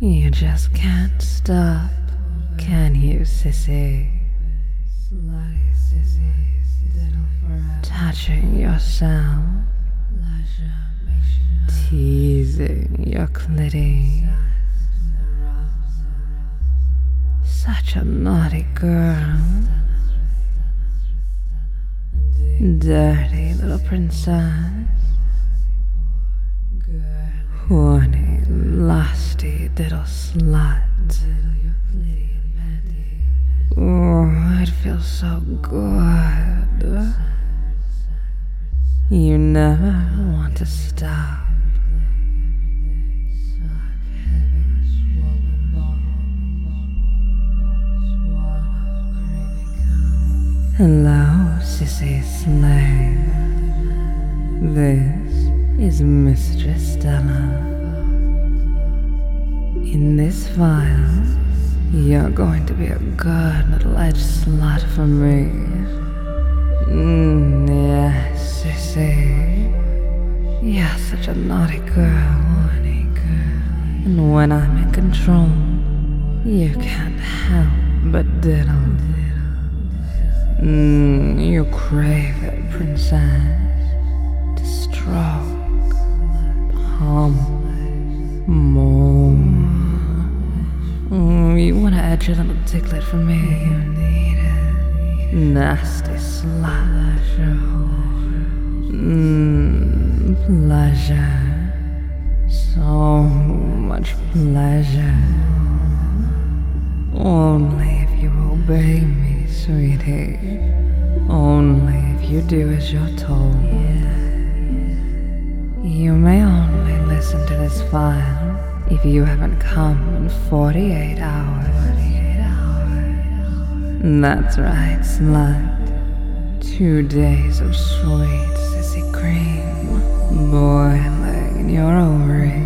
You just can't stop, can you, sissy? Touching yourself, teasing your clitty. Such a naughty girl. Dirty little princess. Horny, lusty little slut. Oh, it feels so good. You never want to stop. Hello, sissy slave. This is Mistress Stella. In this file, you're going to be a good little edge slut for me. Yes, sissy. You're such a naughty girl. And when I'm in control, you can't help but diddle. You crave it, princess. To stroke, pump, moan. You wanna edge your little dicklet for me? You need it. Nasty slut. Pleasure. So much pleasure. Only if you obey me, sweetie. Only if you do as you're told. You may only listen to this file if you haven't come in 48 hours. That's right, slut. 2 days of sweet sissy cream boiling in your ovaries.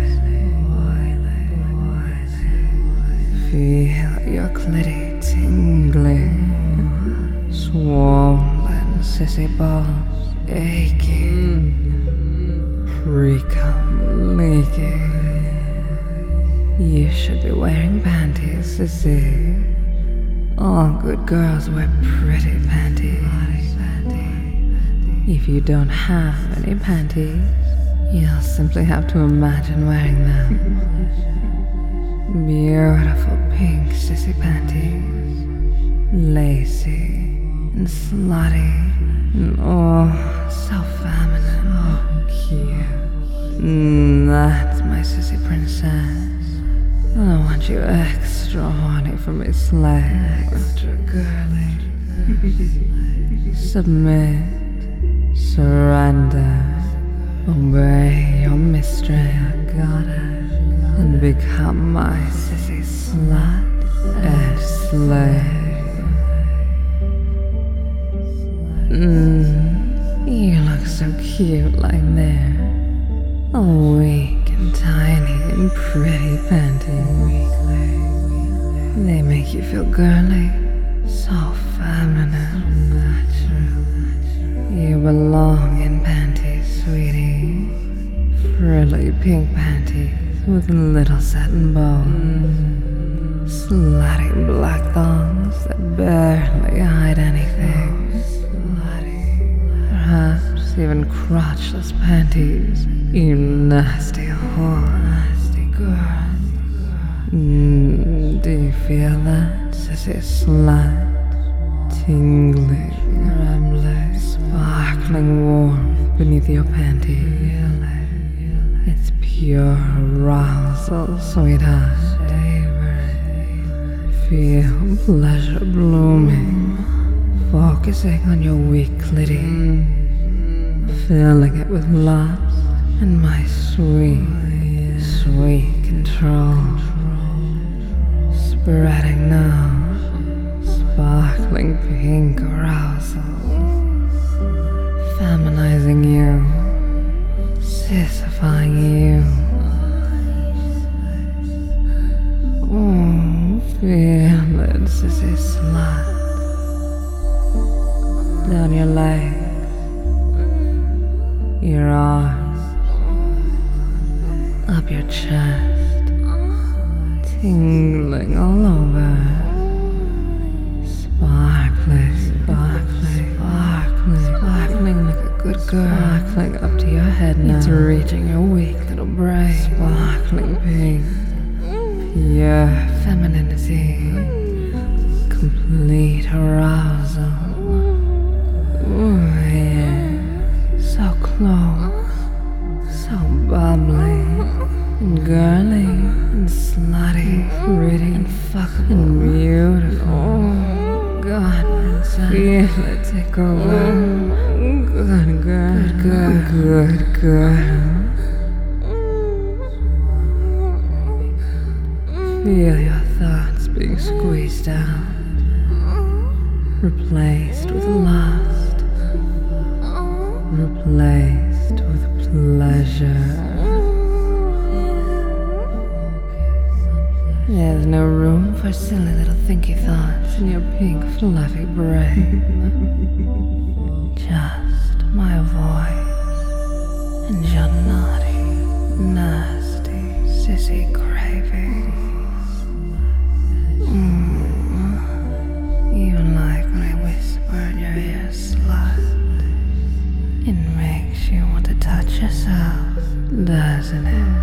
Feel your clitty tingling. Swollen sissy balls aching. Pre-cum leaking. You should be wearing panties, sissy. All good girls wear pretty panties. If you don't have any panties, you'll simply have to imagine wearing them. Beautiful pink sissy panties. Lacy and slutty, and oh, so feminine. Oh, cute. That's my sissy princess. I want you extra horny for me, slave. Extra girly. Submit, surrender, obey your mistress, goddess, and become my sissy slut and slave. You look so cute like there. Oh, weak and tiny and pretty panties. They make you feel girly, so feminine. You belong in panties, sweetie. Frilly pink panties with little satin bows. Slutty black thongs that barely hide anything. Perhaps even crotchless panties, you nasty whore, nasty girl. Do you feel that, sissy slut? Tingling, trembling, sparkling warmth beneath your panties. It's pure arousal, sweetheart. Feel pleasure blooming, focusing on your weak clitty, filling it with love and my sweet, sweet control. Spreading now, sparkling pink arousal, feminizing you, sissifying you. Oh, feel it, sissy slut. Down your legs, your arms, up your chest, tingling all over. Sparkling, sparkling, sparkling, sparkling like a good girl. Sparkling up to your head now. It's reaching your weak little brain. Sparkling pink. Pure femininity. Complete arousal. Ooh, yeah. So close. So bubbly. And girly. And slutty. Pretty. And fuckable. And beautiful. Oh, God, princess. Feel it take over. Good girl. Good girl. Good girl. Feel your thoughts being squeezed out, replaced with lust, replaced with pleasure. There's no room for silly little thinky thoughts in your pink fluffy brain. Just my voice and your naughty, nasty, sissy craving. Even like when I whisper in your ear, slut. It makes you want to touch yourself, doesn't it?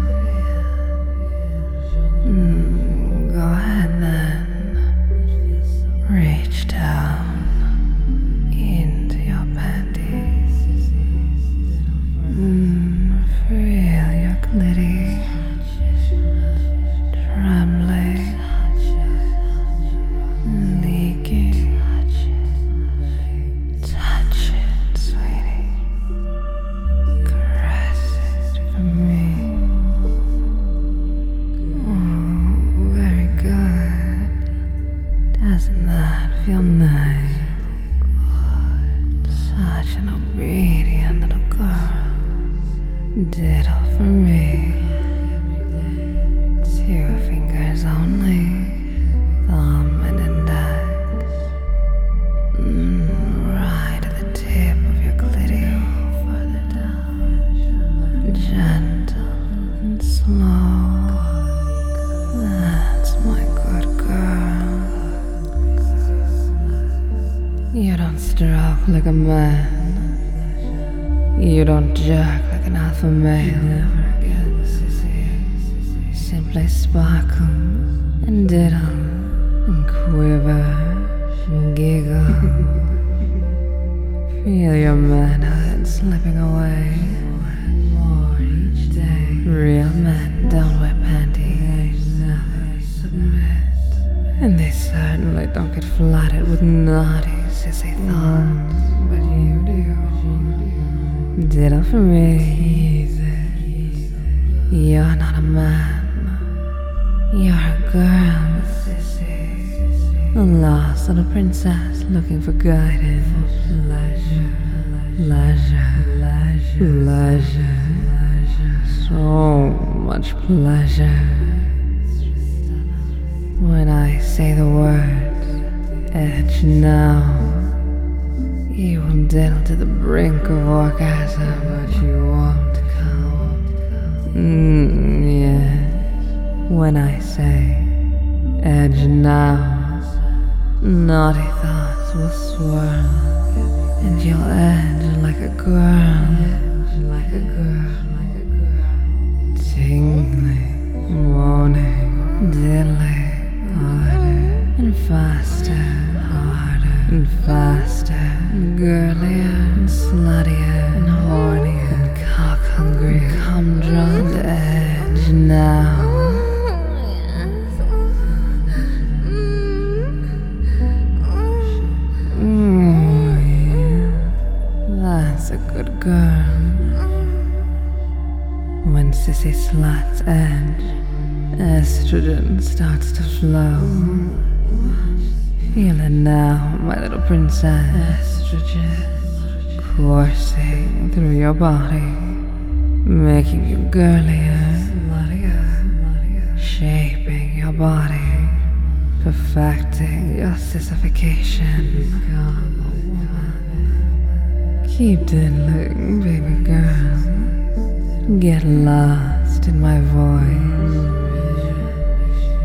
Go ahead then. Reach down into your panties. Feel your clitty trembling. Leaking. Touch it, sweetie. Caress it for me. Oh, very good. Doesn't that feel nice? Such an obedient little girl. Diddle for me. 2 fingers only. Thumb and index. Right at the tip of your clitty. Further down. Gentle and slow. That's my good girl. You don't stroke like a man. You don't jerk like an alpha male. Never again, sissy. Simply sparkle and diddle. And quiver and giggle. Feel your manhood slipping away. More each day. Real men don't wear panties. They never submit. And they certainly don't get flattered with naughty sissy thoughts. But you do. Diddle for me. You're not a man. You're a girl, sissy. A lost little princess looking for guidance. Pleasure. So much pleasure. When I say the words, edge now, you will diddle to the brink of orgasm, but you won't come. Yes. When I say edge now, naughty thoughts will swirl, and you'll edge like a girl, tingling, moaning, diddling, harder and faster, harder and faster, and girlier and sluttier and hornier and cock hungry, come drawn to edge now. That's a good girl. When sissy sluts edge, estrogen starts to flow. Feel it now, my little princess. Estrogen coursing through your body, making you girlier, shaping your body, perfecting your sissification. Keep diddling, baby girl. Get lost in my voice.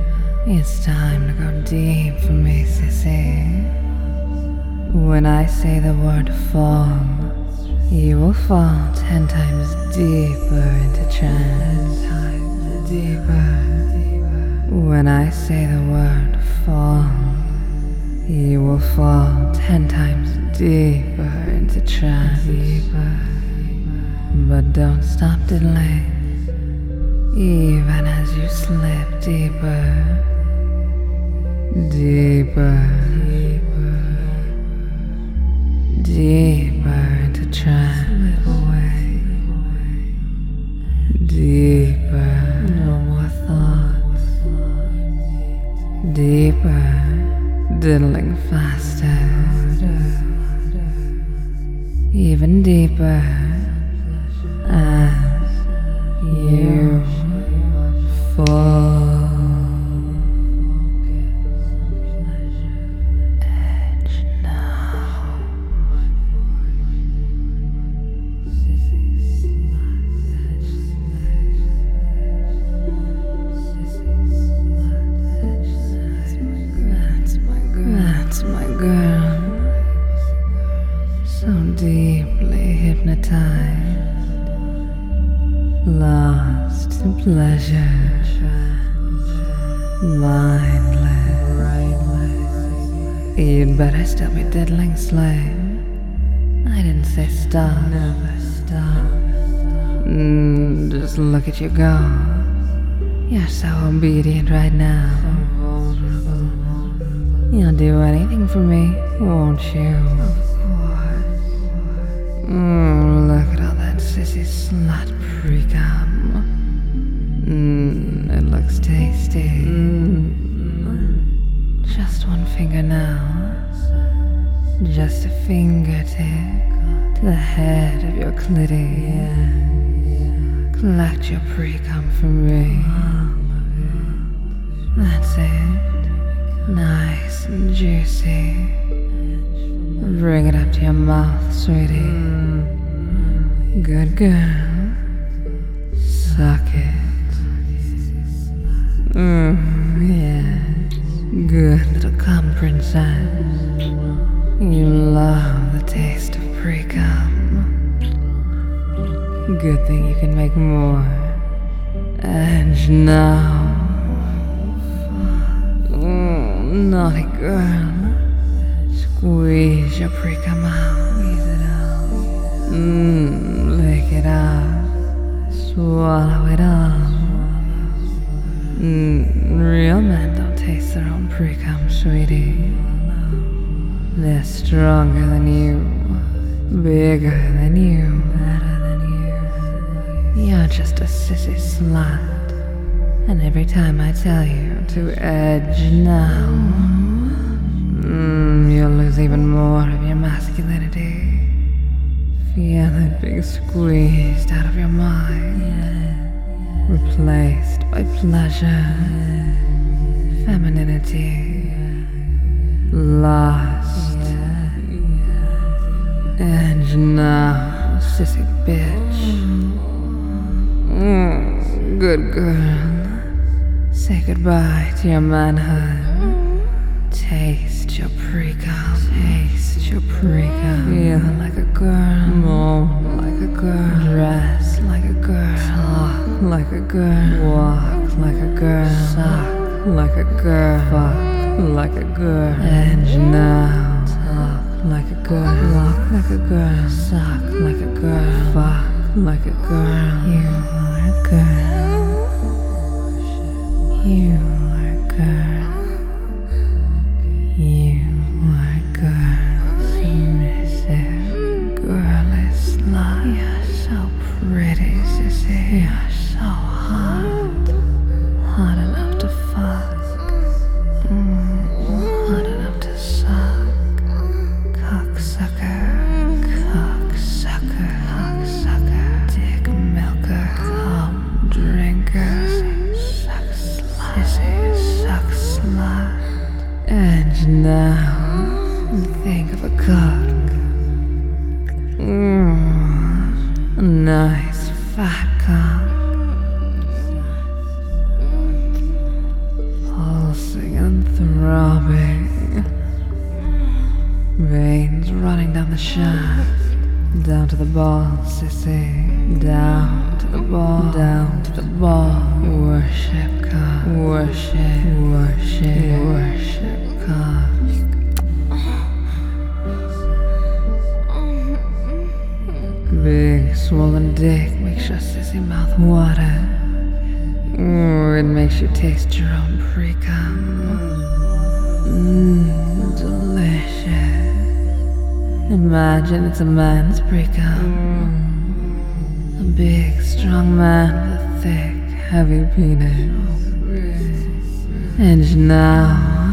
It's time to go deep for me, sissy. When I say the word fall, you will fall 10 times deeper into trance. 10 times deeper. When I say the word fall, you will fall 10 times deeper into trance. But don't stop diddling, even as you slip deeper, deeper, deeper into trance. Slip away, deeper, no more thoughts, deeper, diddling faster, even deeper as you fall. Edge now. That's my girl. So deeply hypnotized, lost in pleasure, mindless. You'd better still be diddling slave. I didn't say stop. Never stop. Just look at you go. You're so obedient right now. So vulnerable. You'll do anything for me, won't you? Of course. Look at all that sissy slut pre-cum. It looks tasty. Just one finger now. Just a fingertip to the head of your clitty. Collect your pre-cum from me. That's it. Nice and juicy. Bring it up to your mouth, sweetie. Good girl. Suck it. Yes. Good little cum princess. You love the taste of pre-cum. Good thing you can make more. Edge now. Naughty girl. Squeeze your pre-cum out. Squeeze it out. Lick it out. Swallow it all. Real men don't taste their own pre-cum, sweetie. They're stronger than you, bigger than you, better than you. You're just a sissy slut. And every time I tell you to edge now, you'll lose even more of your masculinity. Feel it being squeezed out of your mind, replaced by pleasure, femininity, lust. Edge now, sissy bitch. Good girl. Say goodbye to your manhood. Taste your pre-cum. Taste your pre-cum. Feel like a girl. Moan like a girl. Dress like a girl. Talk like a girl. Walk like a girl. Suck like a girl. Fuck like a girl. Edge now. Talk like a girl. Walk like a girl. Suck like a girl. Fuck like a girl. You are a girl. You are a girl. You are a girl. Submissive, girly slut. You're so pretty, sissy. You're so hot. Hot enough to fuck. Hot enough to suck. Cocksucker. Cocksucker. Cocksucker. Dick milker. Cum drinker. Suck slut. Edge now. Think of a cock. A nice fat cock. Pulse running down the shaft. Down to the ball, sissy. Down to the ball, down to the ball. Worship God, worship, worship, worship God. Big swollen dick makes your sissy mouth water. It makes you taste your own pre-cum. Delicious. Imagine it's a man's pre-cum. A big, strong man with a thick, heavy penis. And now,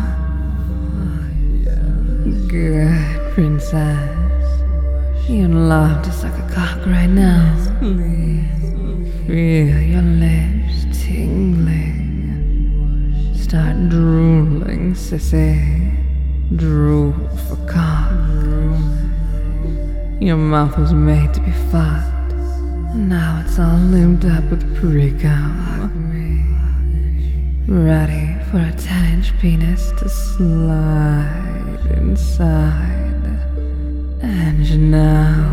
good princess. You'd love to suck a cock right now. Feel your lips tingling. Start drooling, sissy. Drool for cock. Your mouth was made to be fucked. Now it's all lubed up with pre-cum. Ready for a 10-inch penis to slide inside. And now,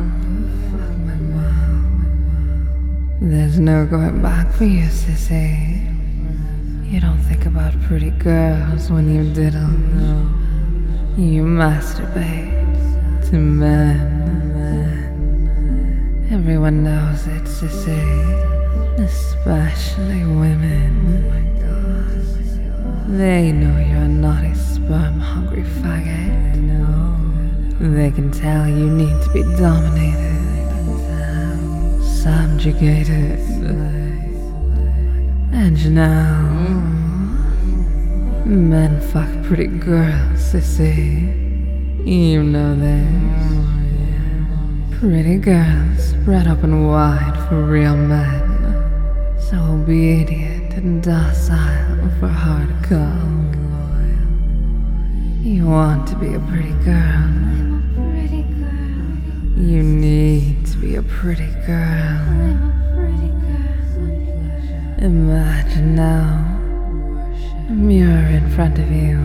there's no going back for you, sissy. You don't think about pretty girls when you diddle. You masturbate to men. Everyone knows it, sissy. Especially women. They know you're a naughty sperm-hungry faggot. They can tell you need to be dominated, subjugated. And now, men fuck pretty girls, sissy. You know this. Pretty girls spread open wide for real men. So obedient and docile for hard cock. You want to be a pretty girl. You need to be a pretty girl. Imagine now a mirror in front of you.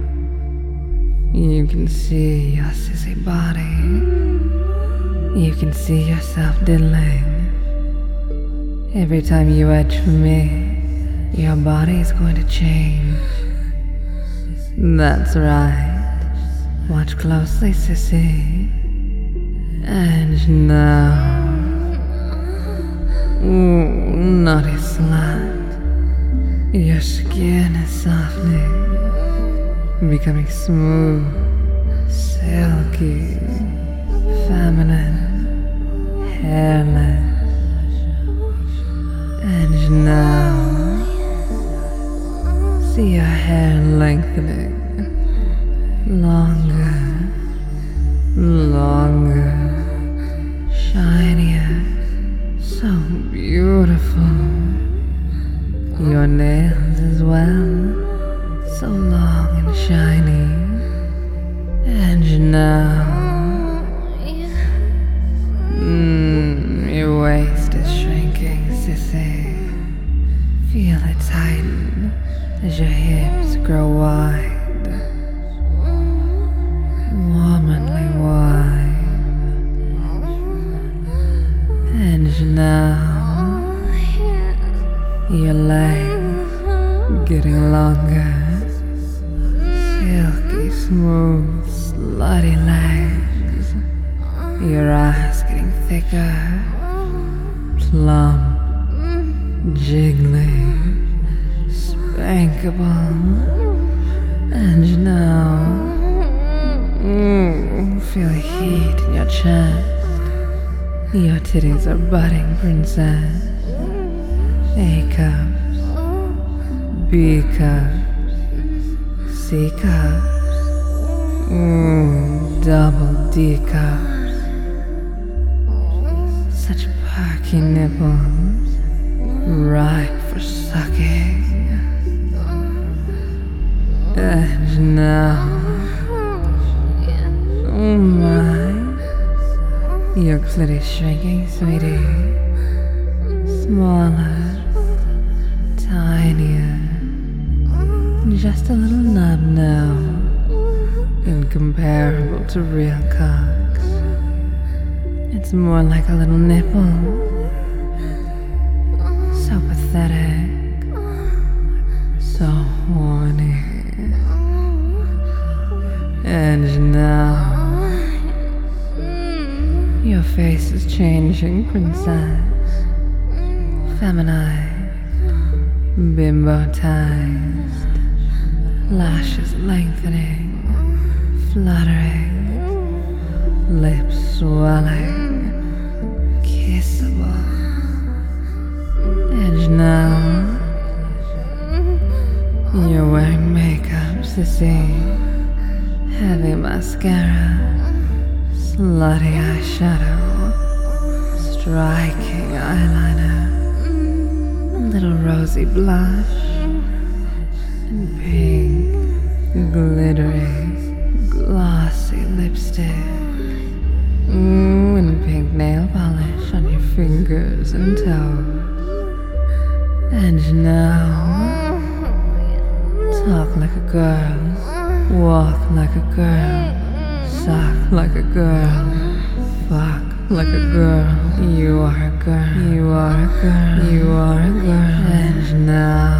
You can see your sissy body. You can see yourself diddling. Every time you edge for me, your body is going to change. That's right. Watch closely, sissy. And now, ooh, naughty slut. Your skin is softening, becoming smooth, silky, feminine, hairless. And now, see your hair lengthening, longer, longer. Shinier, so beautiful. Your nails as well, so long and shiny. And now, your waist is shrinking, sissy. Feel it tighten as your hips grow wide, womanly wide. And now, your legs getting longer, silky smooth, slutty legs. Your eyes getting thicker, plump, jiggly, spankable. And now, feel the heat in your chest. Your titties are budding, princess. A cups, B cups, C cups, double D cups. Such perky nipples, ripe for sucking. And now, oh my, your clitty shrinking, sweetie. Smaller, tinier, just a little nub now. incomparable to real cocks. It's more like a little nipple, so pathetic, so horny. And now your face is changing, princess. Feminized, bimbotized, lashes lengthening, fluttering, lips swelling, kissable. And now you're wearing makeup, sissy. Heavy mascara, slutty eyeshadow, striking eyeliner, little rosy blush, and pink, glittery, glossy lipstick, and pink nail polish on your fingers and toes. And now, talk like a girl. Walk like a girl, suck like a girl, fuck like a girl. You are a girl, you are a girl, you are a girl. And now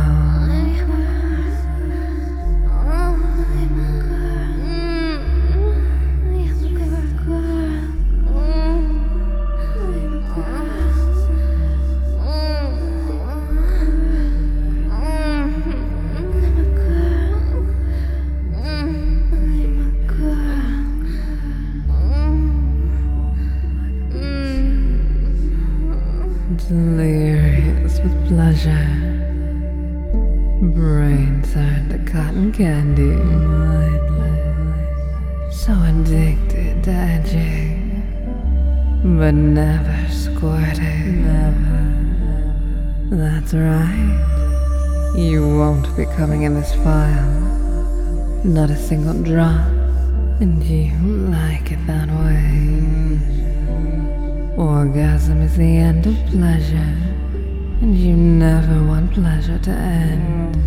delirious with pleasure, brain turned to cotton candy, so addicted to edging, but never squirting. Never. That's right. You won't be coming in this file, not a single drop, and you like it that way. Orgasm is the end of pleasure, and you never want pleasure to end.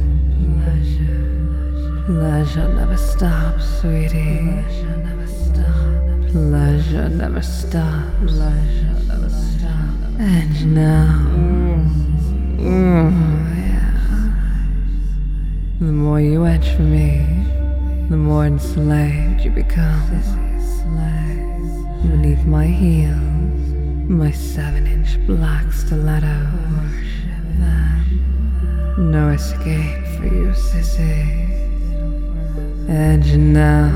Pleasure never stops, sweetie. Pleasure never stops. Pleasure never stops. Pleasure never stops. And now, yeah. The more you edge for me, the more enslaved you become. Beneath my heels, my 7-inch black stiletto. Worship them. No escape for you, sissy. And now,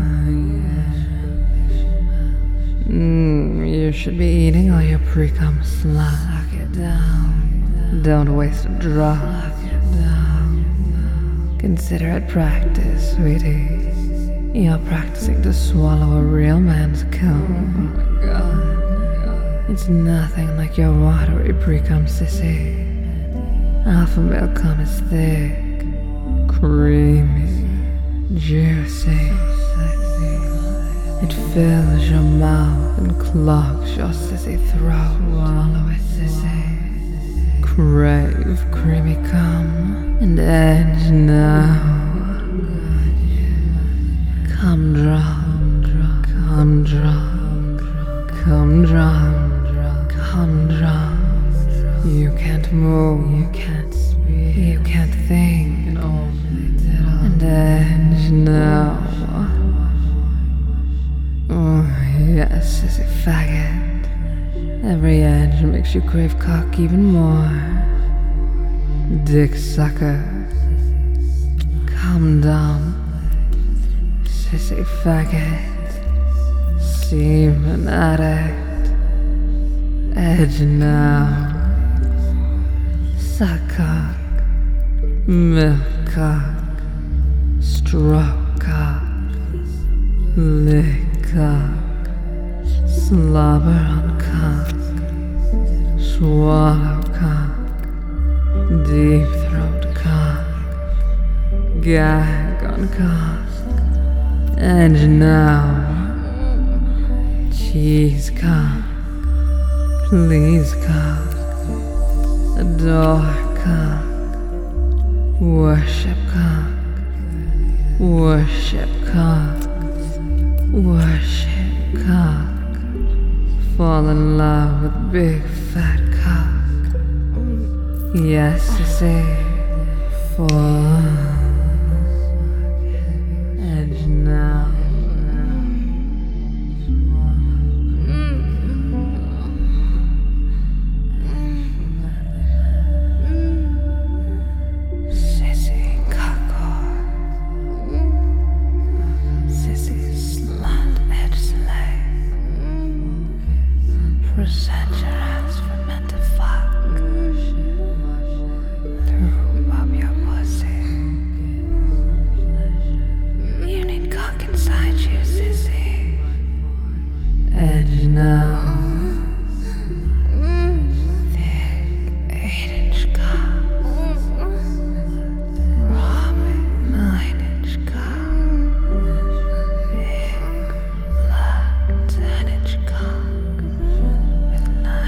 you should be eating all your pre-cum slop. Suck it down. Don't waste a drop. Suck it down. Consider it practice, sweetie. You're practicing to swallow a real man's cum. Oh my God. It's nothing like your watery pre-cum, sissy. Alpha male cum is thick, creamy, juicy, sexy. It fills your mouth and clogs your sissy throat. Swallow it, sissy. Crave creamy cum and edge now. Come drop, come drop, come drop. Come drop. You can't move, you can't speak, you can't think, and only diddle. And edge now. Oh yes, sissy faggot. Every edge makes you crave cock even more. Dick sucker. Come down, sissy faggot. Semen addict. Edge now. Suck cock, milk cock, stroke cock, lick cock, slobber on cock, swallow cock, deep throat cock, gag on cock, edge now. Cheese cock. Please cock, adore cock, worship cock, worship cock. Worship cock. Fall in love with big fat cock. Yes, sissy. Fall. Edge now. Sissy cockor. Sissy slut edge slave. Present your hands for men to fuck. Through up your pussy. You need cock inside you, sissy. Edge now. Thick 8-inch cock. Robin 9-inch cock. Big black 10-inch cock with 9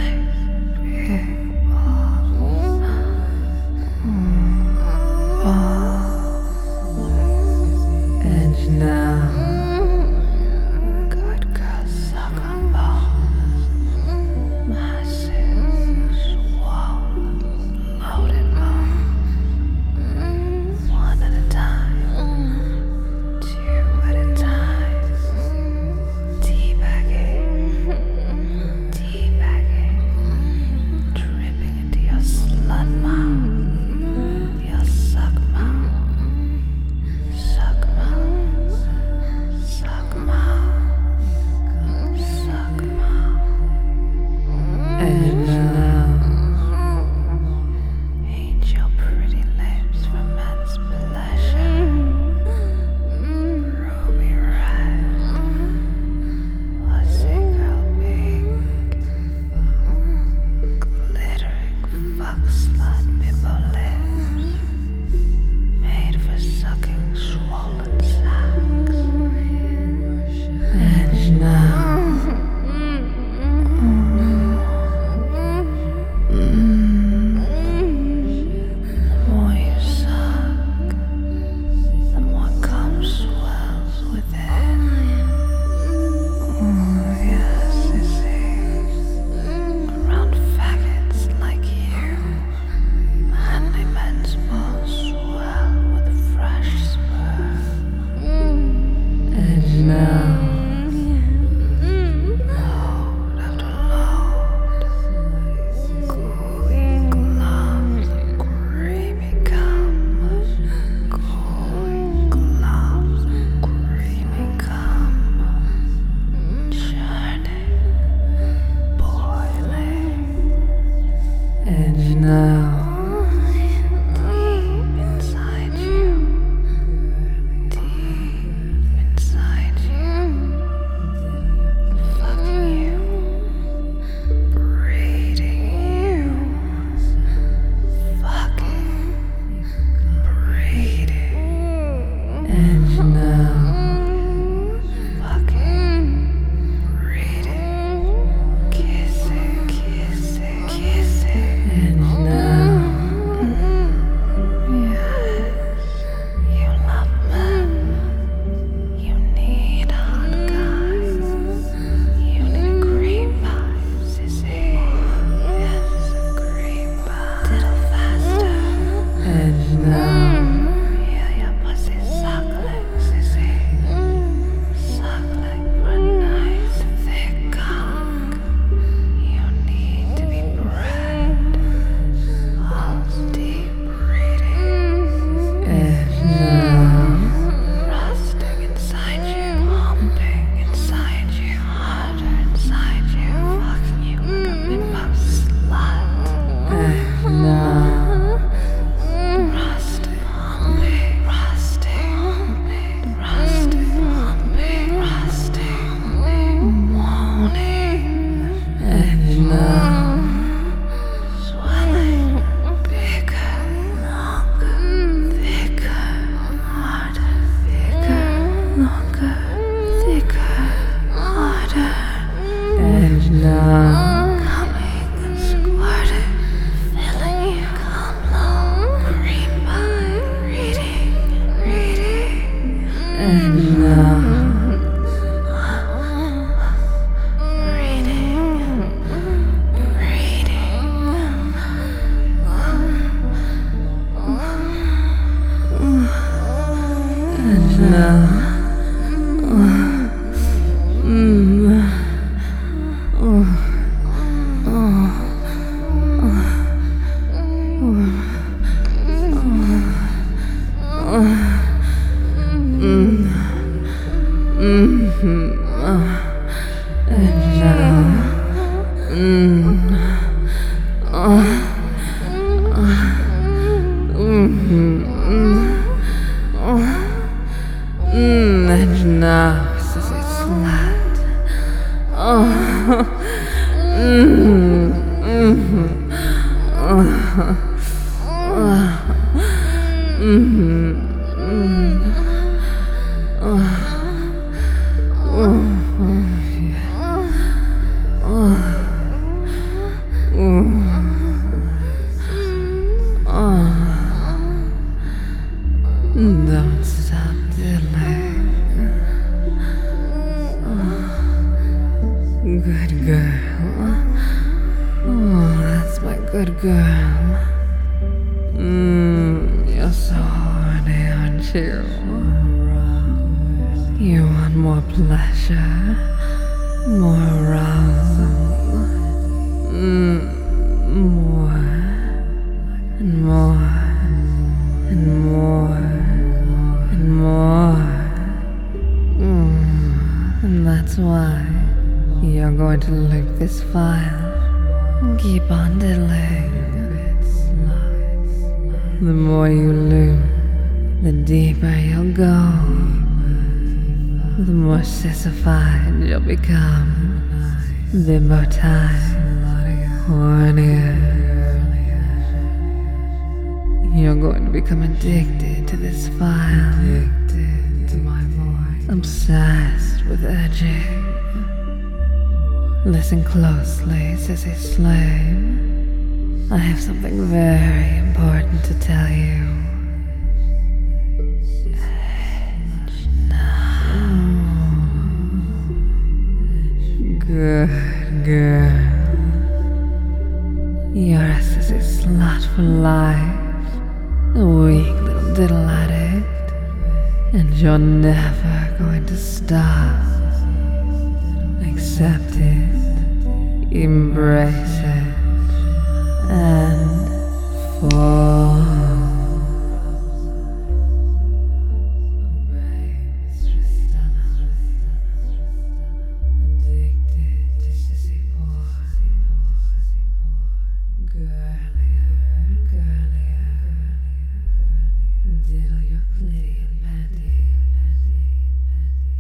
Don't stop diddling. Good girl. Oh, that's my good girl. You're so horny, aren't you? You want more pleasure, more arousal, more and more and more and more. And that's why you're going to loop this file and keep on diddling. The more you loop, the deeper you'll go. The more sissified you'll become. The more time, hornier. You're going to become addicted to this file. Addicted to my voice. Obsessed with edging. Listen closely, sissy slave. I have something very important to tell you. Edge now. Good girl. You're a sissy slut for life. A weak little diddle addict. And you're never going to stop. Accept it, embrace it, and fall. Obey Mistress Stunner, addicted to sissy porn, girlier, diddle your clitty and panty.